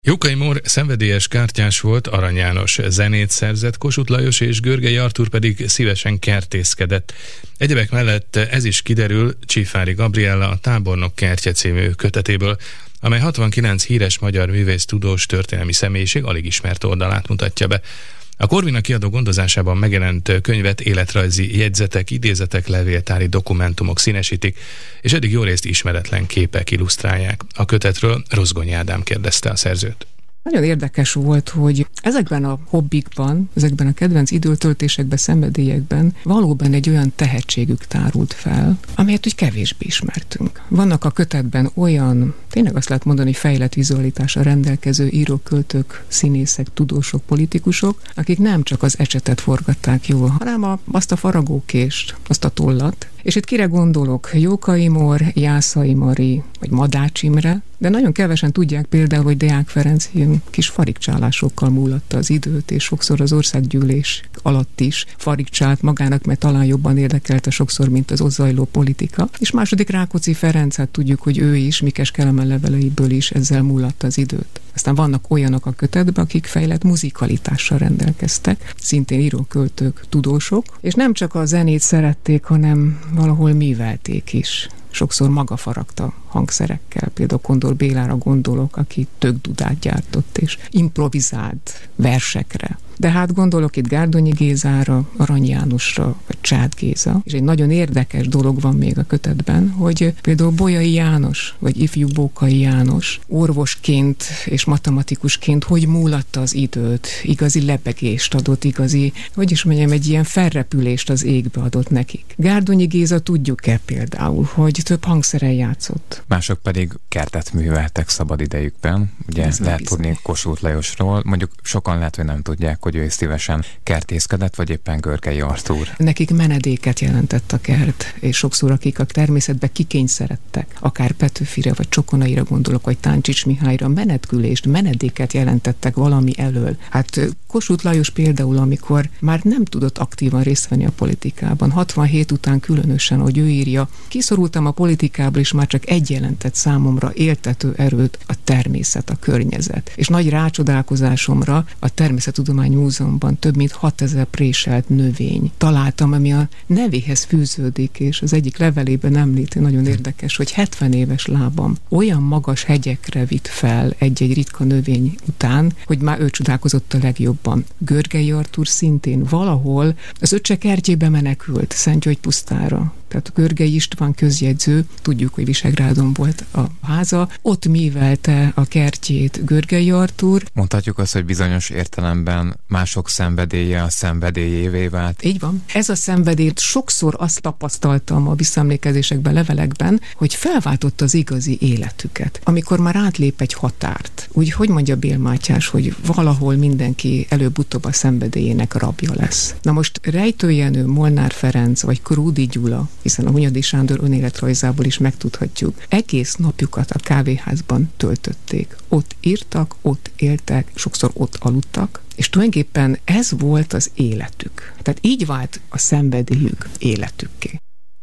Jókai Mór szenvedélyes kártyás volt, Arany János zenét szerzett, Kossuth Lajos és Görgei Artúr pedig szívesen kertészkedett. Egyebek mellett ez is kiderül Csifáry Gabriella a Tábornok kertje című kötetéből, amely 69 híres magyar művész, tudós, történelmi személyiség alig ismert oldalát mutatja be. A Corvina kiadó gondozásában megjelent könyvet életrajzi jegyzetek, idézetek, levéltári dokumentumok színesítik, és eddig jó részt ismeretlen képek illusztrálják. A kötetről Rozgonyi Ádám kérdezte a szerzőt. Nagyon érdekes volt, hogy ezekben a hobbikban, ezekben a kedvenc időtöltésekben, szenvedélyekben valóban egy olyan tehetségük tárult fel, amelyet úgy kevésbé ismertünk. Vannak a kötetben olyan, tényleg azt lehet mondani, fejlett vizualitással rendelkező írók, költők, színészek, tudósok, politikusok, akik nem csak az ecsetet forgatták jól, hanem azt a faragókést, azt a tollat. És itt kire gondolok? Jókai Mór, Jászai Mari, vagy Madács Imre, de nagyon kevesen tudják például, hogy Deák Ferenc ilyen kis farigcsálásokkal múlatta az időt, és sokszor az országgyűlés alatt is farigcsált magának, mert talán jobban érdekelte sokszor, mint az ott zajló politika. És második Rákóczi Ferenc, hát tudjuk, hogy ő is, Mikes Kelemen leveleiből is ezzel múlatta az időt. Aztán vannak olyanok a kötetben, akik fejlett muzikalitással rendelkeztek, szintén írók, költők, tudósok, és nem csak a zenét szerették, hanem valahol művelték is. Sokszor maga faragta hangszerekkel, például Kondor Bélára gondolok, aki tökdudát gyártott és improvizált versekre. De hát gondolok itt Gárdonyi Gézára, Arany Jánosra, vagy Csád Géza. És egy nagyon érdekes dolog van még a kötetben, hogy például Bolyai János, vagy ifjú Bókai János orvosként és matematikusként hogy múlatta az időt, igazi lebegést adott, igazi, egy ilyen felrepülést az égbe adott nekik. Gárdonyi Géza tudjuk-e például, hogy több hangszeren játszott. Mások pedig kertet műveltek szabadidejükben. Ugye ez lehet tudni Kossuth Lajosról. Mondjuk sokan lehet, hogy nem tudják, hogy ő szívesen kertészkedett, vagy éppen Görgei Artúr. Nekik menedéket jelentett a kert, és sokszor akik a természetbe kikényszeredtek, akár Petőfire, vagy Csokonaira gondolok, vagy Táncsics Mihályra, menetkülést, menedéket jelentettek valami elől. Hát Kossuth Lajos például, amikor már nem tudott aktívan részt venni a politikában, 67 után különösen, hogy ő írja, kiszorultam a politikából, és már csak egy jelentett számomra éltető erőt, a természet, a környezet. És nagy rácsodálkozásomra a Természettudományi Múzeumban több mint 6000 préselt növény találtam, ami a nevéhez fűződik, és az egyik levelében említi, nagyon érdekes, hogy 70 éves lábam olyan magas hegyekre vitt fel egy-egy ritka növény után, hogy már ő csodálkozott a legjobban. Görgei Artúr szintén valahol az Öccse kertjébe menekült, Szentgyörgypusztára. Tehát Görgei István közjegyző, tudjuk, hogy Visegrádon volt a háza, ott művelte a kertjét Görgei Artúr. Mondhatjuk azt, hogy bizonyos értelemben mások szenvedélye a szenvedélyévé vált. Így van. Ez a szenvedély, sokszor azt tapasztaltam a visszaemlékezésekben, levelekben, hogy felváltotta az igazi életüket. Amikor már átlép egy határt, úgy, hogy mondja Bél Mátyás, hogy valahol mindenki előbb-utóbb a szenvedélyének rabja lesz. Na most Rejtő Jenő, Molnár Ferenc vagy Krúdy Gyula, hiszen a Hunyadi Sándor önéletrajzából is megtudhatjuk, egész napjukat a kávéházban töltötték. Ott írtak, ott éltek, sokszor ott aludtak, és tulajdonképpen ez volt az életük. Tehát így vált a szenvedélyük életükké.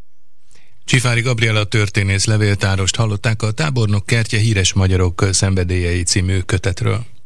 Csifáry Gabriella történész levéltárost hallották a Tábornok kertje híres magyarok szenvedélyei című kötetről.